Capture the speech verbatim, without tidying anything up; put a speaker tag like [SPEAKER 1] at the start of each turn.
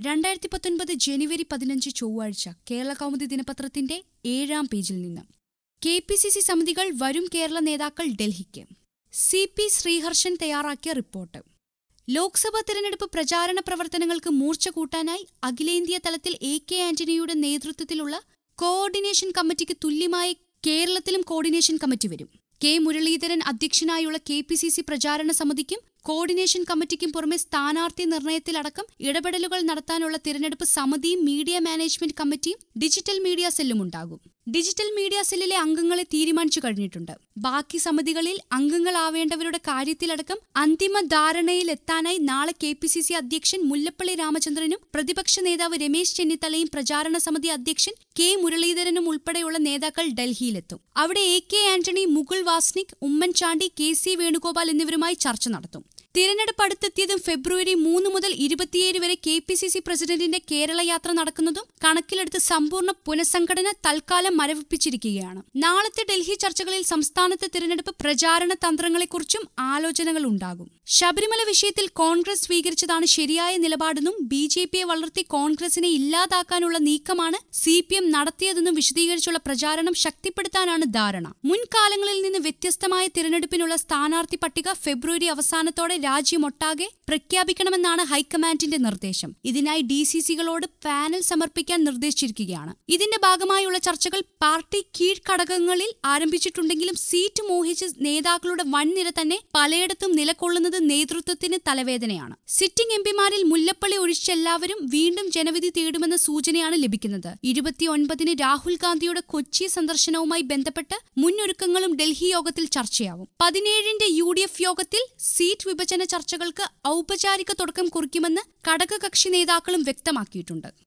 [SPEAKER 1] രണ്ടായിരത്തി പത്തൊൻപത് ജനുവരി പതിനഞ്ച് ചൊവ്വാഴ്ച കേരള കൗമുദി ദിനപത്രത്തിന്റെ ഏഴാം പേജിൽ നിന്ന് കെ പി സി സി സമിതികൾ വരും കേരള നേതാക്കൾ ഡൽഹിക്ക്. സി പി ശ്രീഹർഷൻ തയ്യാറാക്കിയ റിപ്പോർട്ട്. ലോക്സഭാ തെരഞ്ഞെടുപ്പ് പ്രചാരണ പ്രവർത്തനങ്ങൾക്ക് മൂർച്ച കൂട്ടാനായി അഖിലേന്ത്യാ തലത്തിൽ എ കെ ആന്റണിയുടെ നേതൃത്വത്തിലുള്ള കോഓർഡിനേഷൻ കമ്മിറ്റിക്ക് തുല്യമായി കേരളത്തിലും കോർഡിനേഷൻ കമ്മിറ്റി വരും. കെ മുരളീധരൻ അധ്യക്ഷനായുള്ള കെ പി സി സി പ്രചാരണ സമിതിക്കും കോർഡിനേഷൻ കമ്മിറ്റിക്കും പുറമെ സ്ഥാനാർത്ഥി നിർണയത്തിലടക്കം ഇടപെടലുകൾ നടത്താനുള്ള തിരഞ്ഞെടുപ്പ് സമിതിയും മീഡിയ മാനേജ്മെന്റ് കമ്മിറ്റിയും ഡിജിറ്റൽ മീഡിയ സെല്ലും ഉണ്ടാകും. ഡിജിറ്റൽ മീഡിയ സെല്ലിലെ അംഗങ്ങളെ തീരുമാനിച്ചു കഴിഞ്ഞിട്ടുണ്ട്. ബാക്കി സമിതികളിൽ അംഗങ്ങളാവേണ്ടവരുടെ കാര്യത്തിലടക്കം അന്തിമ ധാരണയിലെത്താനായി നാളെ കെ പി സി സി അധ്യക്ഷൻ മുല്ലപ്പള്ളി രാമചന്ദ്രനും പ്രതിപക്ഷ നേതാവ് രമേശ് ചെന്നിത്തലയും പ്രചാരണ സമിതി അധ്യക്ഷൻ കെ മുരളീധരനും ഉൾപ്പെടെയുള്ള നേതാക്കൾ ഡൽഹിയിലെത്തും. അവിടെ A K Antony, Mukul Wasnik, Oommen Chandy, K C Venugopal എന്നിവരുമായി ചർച്ച നടത്തും. തിരഞ്ഞെടുപ്പ് അടുത്തെത്തിയതും ഫെബ്രുവരി മൂന്ന് മുതൽ ഇരുപത്തിയേഴ് വരെ കെ പി സി സി പ്രസിഡന്റിന്റെ കേരള യാത്ര നടക്കുന്നതും കണക്കിലെടുത്ത് സമ്പൂർണ്ണ പുനഃസംഘടന തൽക്കാലം മരവിപ്പിച്ചിരിക്കുകയാണ്. നാളത്തെ ഡൽഹി ചർച്ചകളിൽ സംസ്ഥാനത്തെ തിരഞ്ഞെടുപ്പ് പ്രചാരണ തന്ത്രങ്ങളെക്കുറിച്ചും ആലോചനകൾ ഉണ്ടാകും. ശബരിമല വിഷയത്തിൽ കോൺഗ്രസ് സ്വീകരിച്ചതാണ് ശരിയായ നിലപാടെന്നും ബി ജെ പിയെ വളർത്തി കോൺഗ്രസിനെ ഇല്ലാതാക്കാനുള്ള നീക്കമാണ് സി പി എം നടത്തിയതെന്നും വിശദീകരിച്ചുള്ള പ്രചാരണം ശക്തിപ്പെടുത്താനാണ് ധാരണ. മുൻകാലങ്ങളിൽ നിന്ന് വ്യത്യസ്തമായ തിരഞ്ഞെടുപ്പിനുള്ള സ്ഥാനാർത്ഥി പട്ടിക ഫെബ്രുവരി അവസാനത്തോടെ രാജ്യമൊട്ടാകെ പ്രഖ്യാപിക്കണമെന്നാണ് ഹൈക്കമാൻഡിന്റെ നിർദ്ദേശം. ഇതിനായി ഡി സി സികളോട് പാനൽ സമർപ്പിക്കാൻ നിർദ്ദേശിച്ചിരിക്കുകയാണ്. ഇതിന്റെ ഭാഗമായുള്ള ചർച്ചകൾ പാർട്ടി കീഴ്ഘടകങ്ങളിൽ ആരംഭിച്ചിട്ടുണ്ടെങ്കിലും സീറ്റ് മോഹിച്ച് നേതാക്കളുടെ വൻനിര തന്നെ പലയിടത്തും നിലകൊള്ളുന്നത് നേതൃത്വത്തിന് തലവേദനയാണ്. സിറ്റിംഗ് എംപിമാരിൽ മുല്ലപ്പള്ളി ഒഴിച്ചെല്ലാവരും വീണ്ടും ജനവിധി തേടുമെന്ന സൂചനയാണ് ലഭിക്കുന്നത്. ഇരുപത്തിയൊൻപതിന് രാഹുൽ ഗാന്ധിയുടെ കൊച്ചി സന്ദർശനവുമായി ബന്ധപ്പെട്ട് മുന്നൊരുക്കങ്ങളും ഡൽഹി യോഗത്തിൽ ചർച്ചയാവും. പതിനേഴിന്റെ യു ഡി എഫ് യോഗത്തിൽ സീറ്റ് വിഭജന ചർച്ചകൾക്ക് ഔപചാരിക തുടക്കം കുറിക്കുമെന്ന് ഘടകകക്ഷി നേതാക്കളും വ്യക്തമാക്കിയിട്ടുണ്ട്.